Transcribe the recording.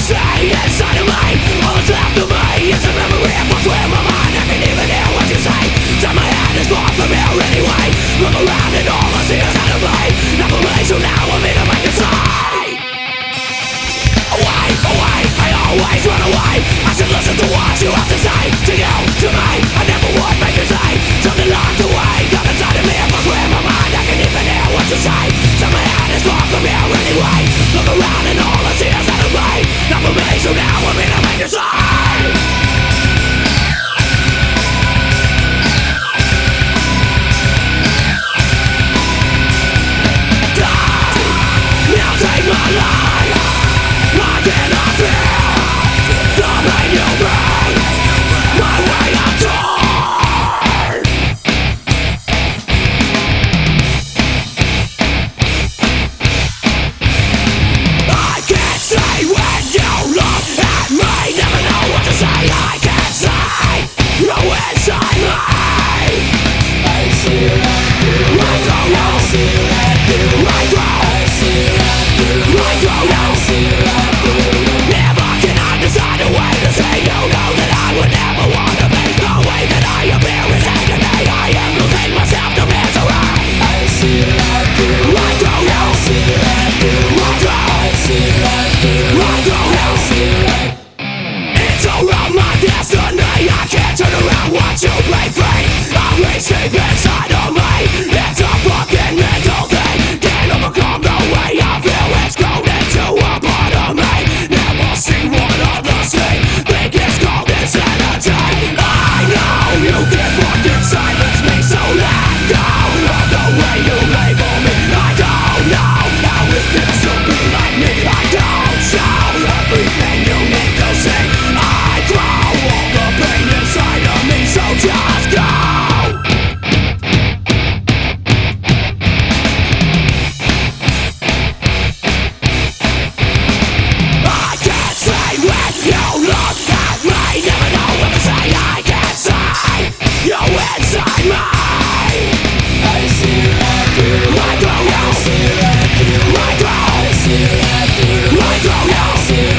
say inside of me. All that's left of me is a memory of what's in my mind. I can't even hear what you say. Turn my head is far from here anyway. Look around and all I see is out of me. Not for me, so now I'm in a make a sign. Away, away, I always run away. I should listen to what you have to say. To you, to me, I never would make you say something locked away. Got inside of me, if I swear my mind, I can't even hear what you say. Turn my head is far from here anyway. Look around and all I see is out of me. Not for me, so now I'm in a make a sign. Take my life, I cannot feel the pain you bring. My way I'm torn. I can't say when you look at me. Never know what to say. I can't say you're inside me. I see you. I don't know. I see you. I don't. I don't know. Never can I decide a way to say you know that I would never want to be. The way that I appear is agony. I am losing myself to misery. I see like you. I don't know. I see like you. I don't know. It's all of my destiny. I can't turn around once you break free. I'm racing inside of me. It's a fucking mental thing. Can't overcome the way I feel. It's grown into a part of me. Never seen one of the same. Think it's called insanity. I know you can fucking silence me, so let go of the way you label me. I don't know how it feels to be like me. I don't show everything you need to see. I throw all the pain inside of me, so just go. Inside me, I see like you. I don't know. I see like you. I don't. I see like you. I don't know.